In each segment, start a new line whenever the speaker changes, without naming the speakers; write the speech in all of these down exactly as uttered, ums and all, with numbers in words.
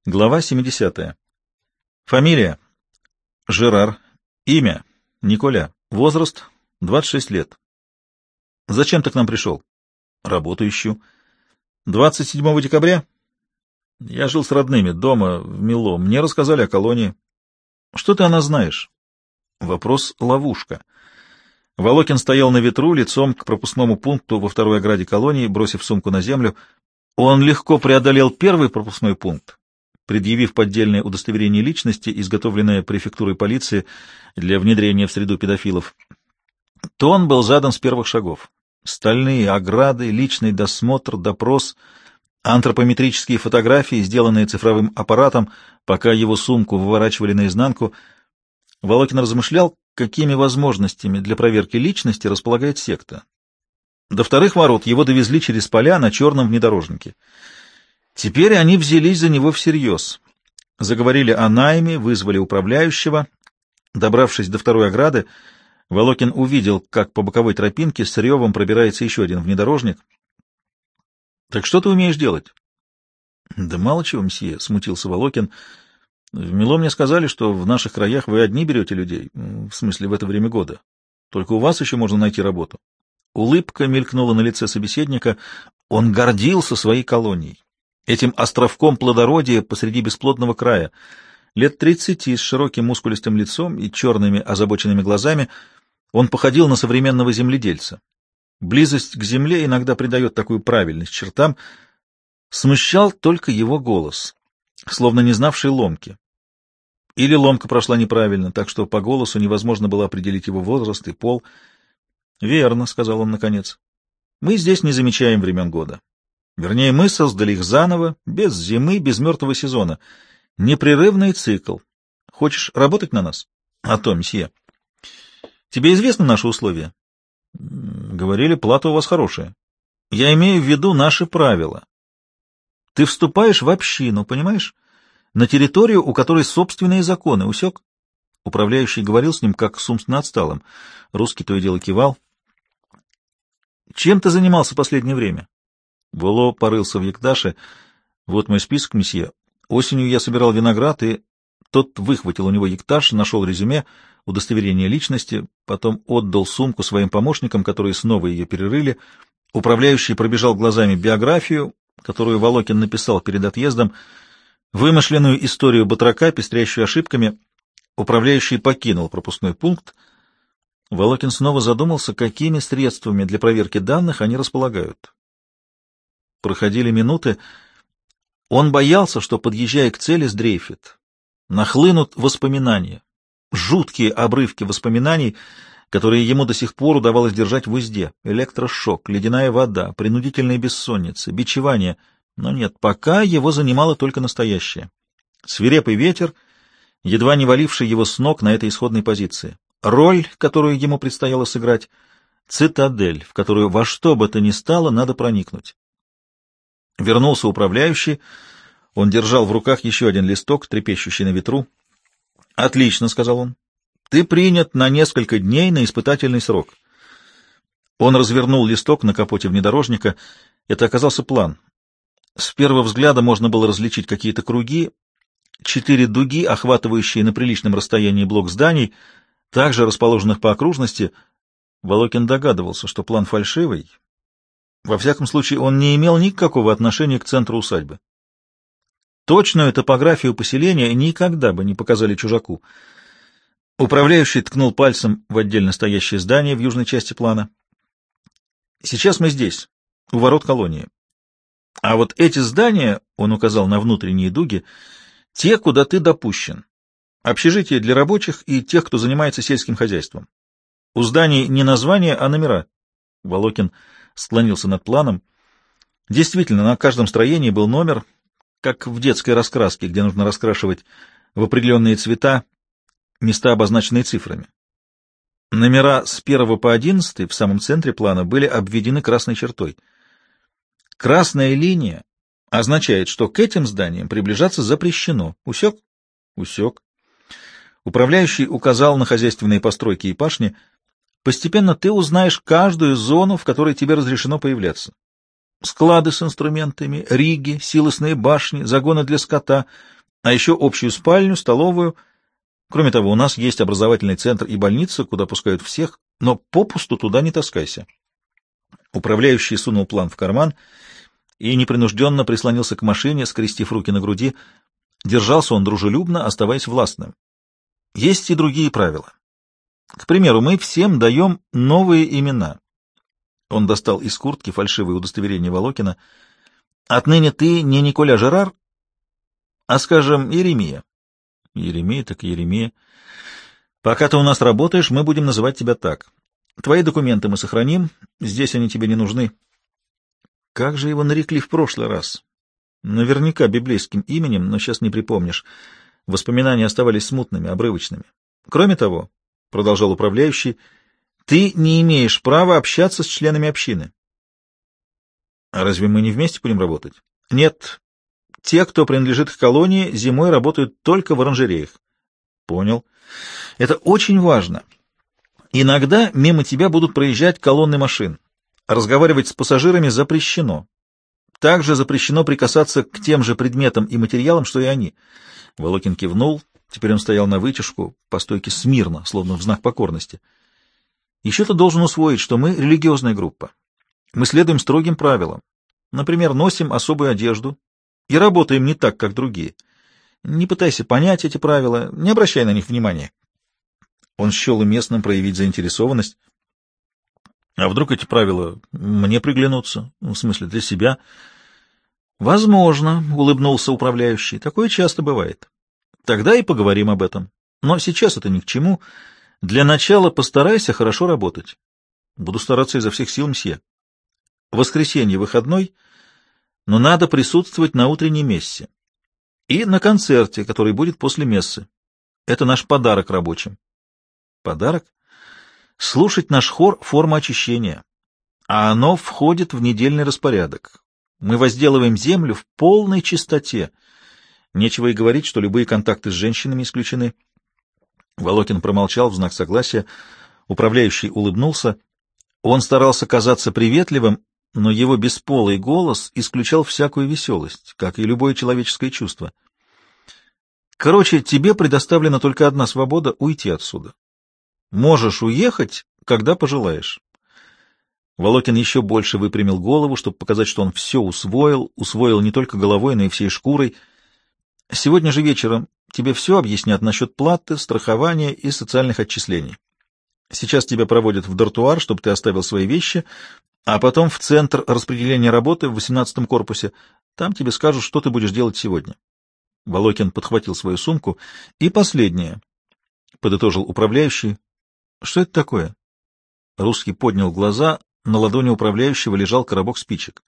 Глава семидесятая. Фамилия — Жерар. Имя — Николя. Возраст — двадцать шесть лет. Зачем ты к нам пришел? Работу ищу. двадцать седьмого декабря? Я жил с родными дома в Мило. Мне рассказали о колонии. Что ты о нас знаешь? Вопрос — ловушка. Волокин стоял на ветру, лицом к пропускному пункту во второй ограде колонии, бросив сумку на землю. Он легко преодолел первый пропускной пункт, предъявив поддельное удостоверение личности, изготовленное префектурой полиции для внедрения в среду педофилов. Тон был задан с первых шагов. Стальные ограды, личный досмотр, допрос, антропометрические фотографии, сделанные цифровым аппаратом, пока его сумку выворачивали наизнанку. Волокин размышлял, какими возможностями для проверки личности располагает секта. До вторых ворот его довезли через поля на черном внедорожнике. Теперь они взялись за него всерьез. Заговорили о найме, вызвали управляющего. Добравшись до второй ограды, Волокин увидел, как по боковой тропинке с ревом пробирается еще один внедорожник. — Так что ты умеешь делать? — Да мало чего, мсье, — смутился Волокин. — В Мило мне сказали, что в наших краях вы одни берете людей, в смысле в это время года. Только у вас еще можно найти работу. Улыбка мелькнула на лице собеседника. Он гордился своей колонией, этим островком плодородия посреди бесплодного края. Лет тридцати, с широким мускулистым лицом и черными озабоченными глазами, он походил на современного земледельца. Близость к земле иногда придает такую правильность чертам. Смущал только его голос, словно не знавший ломки. Или ломка прошла неправильно, так что по голосу невозможно было определить его возраст и пол. — Верно, — сказал он наконец. — Мы здесь не замечаем времен года. Вернее, мы создали их заново, без зимы, без мертвого сезона. Непрерывный цикл. Хочешь работать на нас? А то, мсье. Тебе известны наши условия? Говорили, плата у вас хорошая. Я имею в виду наши правила. Ты вступаешь в общину, понимаешь? На территорию, у которой собственные законы. Усек? Управляющий говорил с ним, как с умственно отсталым. Русский то и дело кивал. Чем ты занимался последнее время? Воло порылся в Екташе. Вот мой список, месье. Осенью я собирал виноград, и тот выхватил у него Екташ, нашел резюме, удостоверение личности, потом отдал сумку своим помощникам, которые снова ее перерыли. Управляющий пробежал глазами биографию, которую Волокин написал перед отъездом, вымышленную историю батрака, пестрящую ошибками. Управляющий покинул пропускной пункт. Волокин снова задумался, какими средствами для проверки данных они располагают. Проходили минуты. Он боялся, что, подъезжая к цели, сдрейфит. Нахлынут воспоминания, жуткие обрывки воспоминаний, которые ему до сих пор удавалось держать в узде. Электрошок, ледяная вода, принудительная бессонница, бичевание. Но нет, пока его занимало только настоящее. Свирепый ветер, едва не валивший его с ног на этой исходной позиции. Роль, которую ему предстояло сыграть, цитадель, в которую во что бы то ни стало надо проникнуть. Вернулся управляющий. Он держал в руках еще один листок, трепещущий на ветру. — Отлично, — сказал он. — Ты принят на несколько дней на испытательный срок. Он развернул листок на капоте внедорожника. Это оказался план. С первого взгляда можно было различить какие-то круги, четыре дуги, охватывающие на приличном расстоянии блок зданий, также расположенных по окружности. Волокин догадывался, что план фальшивый. Во всяком случае, он не имел никакого отношения к центру усадьбы. Точную топографию поселения никогда бы не показали чужаку. Управляющий ткнул пальцем в отдельно стоящее здание в южной части плана. Сейчас мы здесь, у ворот колонии. А вот эти здания, он указал на внутренние дуги, те, куда ты допущен. Общежитие для рабочих и тех, кто занимается сельским хозяйством. У зданий не название, а номера. Волокин склонился над планом. Действительно, на каждом строении был номер, как в детской раскраске, где нужно раскрашивать в определенные цвета места, обозначенные цифрами. Номера с первого по одиннадцатый в самом центре плана были обведены красной чертой. Красная линия означает, что к этим зданиям приближаться запрещено. Усек? Усек. Управляющий указал на хозяйственные постройки и пашни. Постепенно ты узнаешь каждую зону, в которой тебе разрешено появляться. Склады с инструментами, риги, силосные башни, загоны для скота, А еще общую спальню, столовую. Кроме того, у нас есть образовательный центр и больница, куда пускают всех, но попусту туда не таскайся. Управляющий сунул план в карман и непринужденно прислонился к машине, скрестив руки на груди. Держался он дружелюбно, оставаясь властным. Есть и другие правила. К примеру, мы всем даем новые имена. Он достал из куртки фальшивое удостоверение Волокина. Отныне ты не Николя Жерар, а, скажем, Иеремия. Иеремия так Иеремия. Пока ты у нас работаешь, мы будем называть тебя так. Твои документы мы сохраним, здесь они тебе не нужны. Как же его нарекли в прошлый раз? Наверняка библейским именем, но сейчас не припомнишь. Воспоминания оставались смутными, обрывочными. Кроме того, — продолжал управляющий, — ты не имеешь права общаться с членами общины. А разве мы не вместе будем работать? Нет. Те, кто принадлежит к колонии, зимой работают только в оранжереях. Понял. Это очень важно. Иногда мимо тебя будут проезжать колонны машин. Разговаривать с пассажирами запрещено. Также запрещено прикасаться к тем же предметам и материалам, что и они. Волокин кивнул. Теперь он стоял на вытяжку, по стойке смирно, словно в знак покорности. Еще ты должен усвоить, что мы религиозная группа. Мы следуем строгим правилам. Например, носим особую одежду и работаем не так, как другие. Не пытайся понять эти правила, не обращай на них внимания. Он счел уместным проявить заинтересованность. А вдруг эти правила мне приглянутся? В смысле, для себя? Возможно, — улыбнулся управляющий. Такое часто бывает. Тогда и поговорим об этом. Но сейчас это ни к чему. Для начала постарайся хорошо работать. Буду стараться изо всех сил, мсье. Воскресенье выходной, но надо присутствовать на утренней мессе. И на концерте, который будет после мессы. Это наш подарок рабочим. Подарок? Слушать наш хор — форма очищения, а оно входит в недельный распорядок. Мы возделываем землю в полной чистоте. Нечего и говорить, что любые контакты с женщинами исключены. Волокин промолчал в знак согласия. Управляющий улыбнулся. Он старался казаться приветливым, но его бесполый голос исключал всякую веселость, как и любое человеческое чувство. Короче, тебе предоставлена только одна свобода — уйти отсюда. Можешь уехать, когда пожелаешь. Волокин еще больше выпрямил голову, чтобы показать, что он все усвоил, усвоил не только головой, но и всей шкурой. Сегодня же вечером тебе все объяснят насчет платы, страхования и социальных отчислений. Сейчас тебя проводят в дартуар, чтобы ты оставил свои вещи, а потом в центр распределения работы в восемнадцатом корпусе. Там тебе скажут, что ты будешь делать сегодня. Волокин подхватил свою сумку. И последнее, — подытожил управляющий. Что это такое? Русский поднял глаза. На ладони управляющего лежал коробок спичек.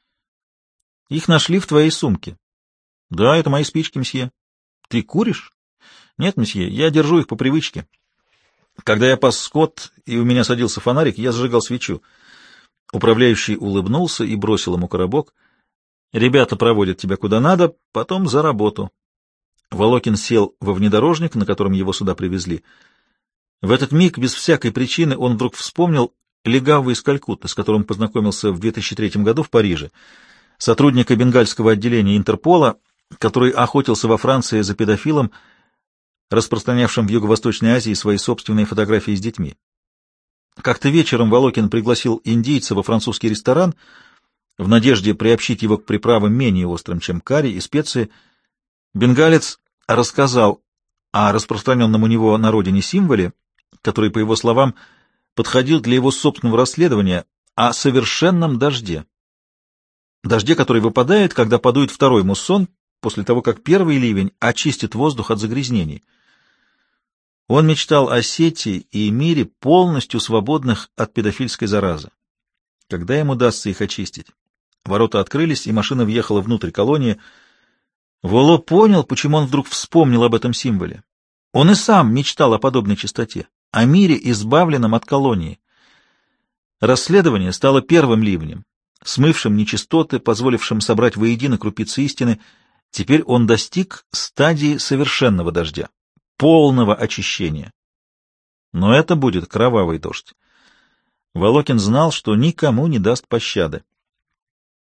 Их нашли в твоей сумке. Да, это мои спички, мсье. Ты куришь? Нет, мсье, я держу их по привычке. Когда я пас скот, и у меня садился фонарик, я зажигал свечу. Управляющий улыбнулся и бросил ему коробок. Ребята проводят тебя куда надо, потом за работу. Волокин сел во внедорожник, на котором его сюда привезли. В этот миг, без всякой причины, он вдруг вспомнил легавого из Калькутты, с которым познакомился в две тысячи третьем году в Париже, сотрудника бенгальского отделения Интерпола, который охотился во Франции за педофилом, распространявшим в Юго-Восточной Азии свои собственные фотографии с детьми. Как-то вечером Волокин пригласил индийца во французский ресторан в надежде приобщить его к приправам менее острым, чем карри и специи. Бенгалец рассказал о распространенном у него на родине символе, который, по его словам, подходил для его собственного расследования, о совершенном дожде. Дожде, который выпадает, когда подует второй муссон, после того, как первый ливень очистит воздух от загрязнений. Он мечтал о сети и мире, полностью свободных от педофильской заразы. Когда им удастся их очистить? Ворота открылись, и машина въехала внутрь колонии. Воло понял, почему он вдруг вспомнил об этом символе. Он и сам мечтал о подобной чистоте, о мире, избавленном от колонии. Расследование стало первым ливнем, смывшим нечистоты, позволившим собрать воедино крупицы истины. Теперь он достиг стадии совершенного дождя, полного очищения. Но это будет кровавый дождь. Волокин знал, что никому не даст пощады.